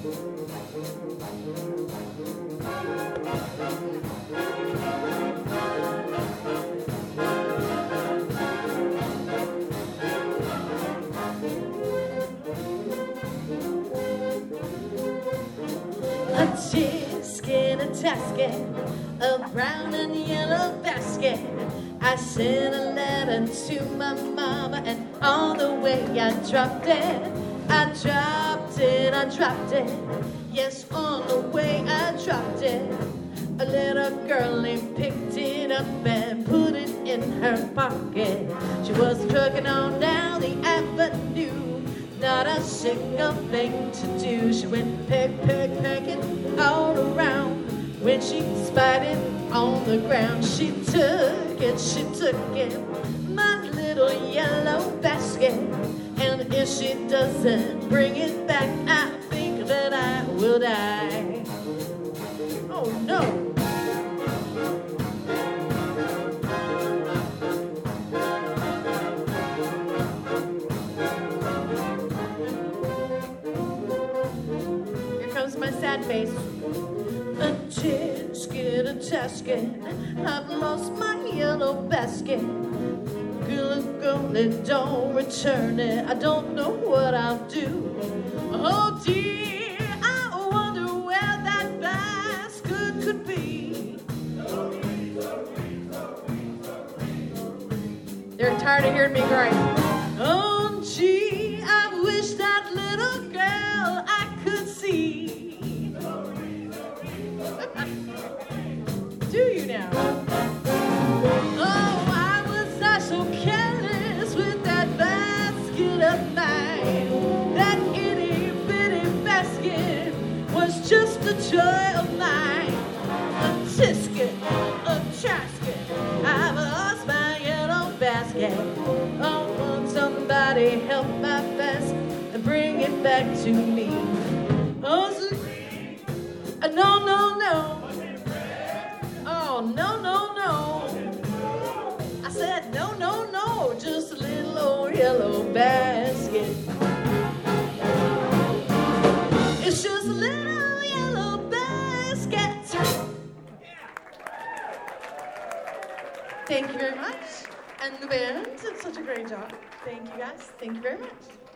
A disc in a tasket, a brown and yellow basket. I sent a letter to my mama, and on the way I dropped it. I dropped it, I dropped it. Yes, on the way I dropped it. A little girlie picked it up and put it in her pocket. She was trucking on down the avenue, not a single thing to do. She went peck, peck, pecking all around. When she spied it on the ground, she took it, my little yellow basket. And if she doesn't bring it back, I think that I will die. Oh no. My sad face. A tisket, a tasket, I've lost my yellow basket. Girlie, don't return it. I don't know what I'll do. Oh dear, I wonder where that basket could be. They're tired of hearing me cry. Oh gee, I wish that little girl I could see. Do you now? Oh, I was not so careless with that basket of mine. That itty bitty basket was just a joy of mine. A tisket, a tasket, I've lost my yellow basket. Oh, won't somebody help my fast and bring it back to me? Oh, no, no, no. Oh, no, no, no. I said, no, no, no. Just a little old yellow basket. It's just a little yellow basket. Thank you very much. And the band did such a great job. Thank you guys. Thank you very much.